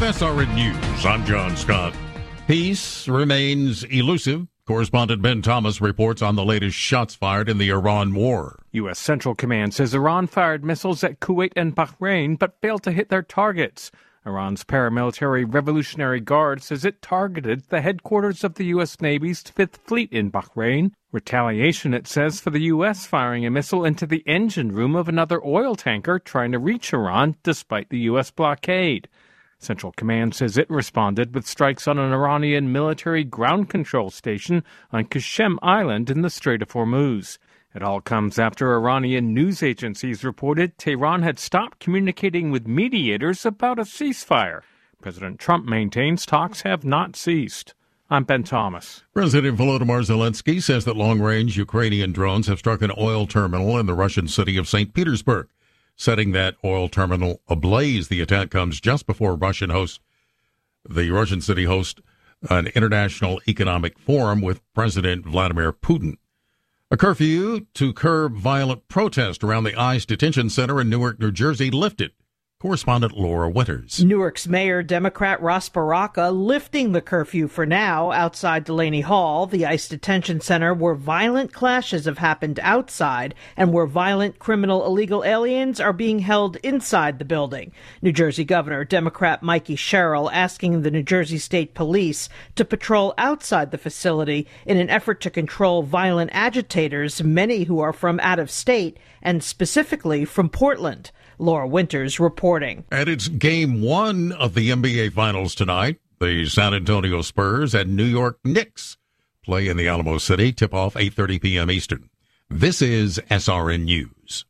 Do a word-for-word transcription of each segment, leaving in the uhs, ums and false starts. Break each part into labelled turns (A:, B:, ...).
A: With S R N News, I'm John Scott. Peace remains elusive. Correspondent Ben Thomas reports on the latest shots fired in the Iran war.
B: U S. Central Command says Iran fired missiles at Kuwait and Bahrain, but failed to hit their targets. Iran's paramilitary Revolutionary Guard says it targeted the headquarters of the U S. Navy's Fifth Fleet in Bahrain. Retaliation, it says, for the U S firing a missile into the engine room of another oil tanker trying to reach Iran despite the U S blockade. Central Command says it responded with strikes on an Iranian military ground control station on Qashem Island in the Strait of Hormuz. It all comes after Iranian news agencies reported Tehran had stopped communicating with mediators about a ceasefire. President Trump maintains talks have not ceased. I'm Ben Thomas.
A: President Volodymyr Zelensky says that long-range Ukrainian drones have struck an oil terminal in the Russian city of Saint Petersburg, setting that oil terminal ablaze. The attack comes just before Russian host, the Russian city hosts an international economic forum with President Vladimir Putin. A curfew to curb violent protest around the ICE detention center in Newark, New Jersey lifted. Correspondent Laura Winters.
C: Newark's Mayor, Democrat Ross Baraka, lifting the curfew for now outside Delaney Hall, the ICE detention center where violent clashes have happened outside and where violent criminal illegal aliens are being held inside the building. New Jersey Governor, Democrat Mikey Sherrill, asking the New Jersey State Police to patrol outside the facility in an effort to control violent agitators, many who are from out of state and specifically from Portland. Laura Winters reporting.
A: And it's game one of the N B A Finals tonight. The San Antonio Spurs and New York Knicks play in the Alamo City. Tip-off eight thirty p.m. Eastern. This is S R N News.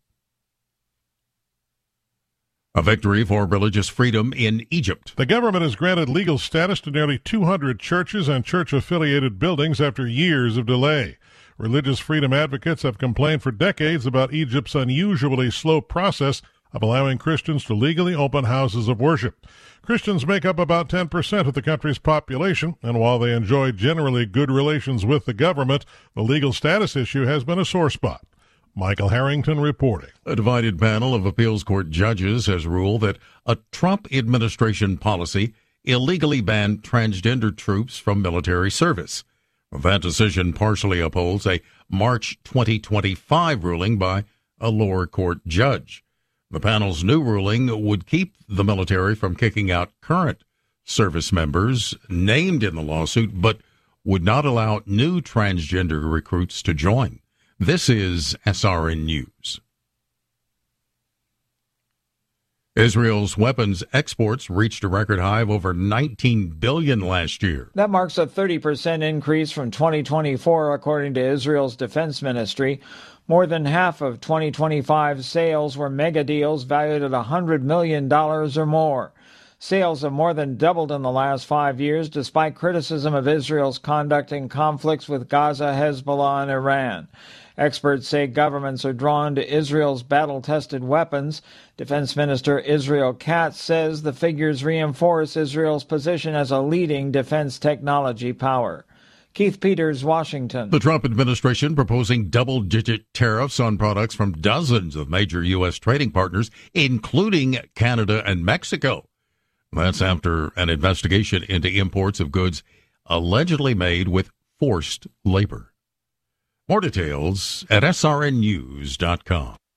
A: A victory for religious freedom in Egypt.
D: The government has granted legal status to nearly two hundred churches and church-affiliated buildings after years of delay. Religious freedom advocates have complained for decades about Egypt's unusually slow process of allowing Christians to legally open houses of worship. Christians make up about ten percent of the country's population, and while they enjoy generally good relations with the government, the legal status issue has been a sore spot. Michael Harrington reporting.
A: A divided panel of appeals court judges has ruled that a Trump administration policy illegally banned transgender troops from military service. That decision partially upholds a March twenty twenty-five ruling by a lower court judge. The panel's new ruling would keep the military from kicking out current service members named in the lawsuit, but would not allow new transgender recruits to join. This is S R N News. Israel's weapons exports reached a record high of over nineteen billion dollars last year.
E: That marks a thirty percent increase from twenty twenty-four, according to Israel's defense ministry. More than half of twenty twenty-five sales were mega deals valued at one hundred million dollars or more. Sales have more than doubled in the last five years, despite criticism of Israel's conduct in conflicts with Gaza, Hezbollah, and Iran. Experts say governments are drawn to Israel's battle-tested weapons. Defense Minister Israel Katz says the figures reinforce Israel's position as a leading defense technology power. Keith Peters, Washington.
A: The Trump administration proposing double-digit tariffs on products from dozens of major U S trading partners, including Canada and Mexico. That's after an investigation into imports of goods allegedly made with forced labor. More details at S R N news dot com.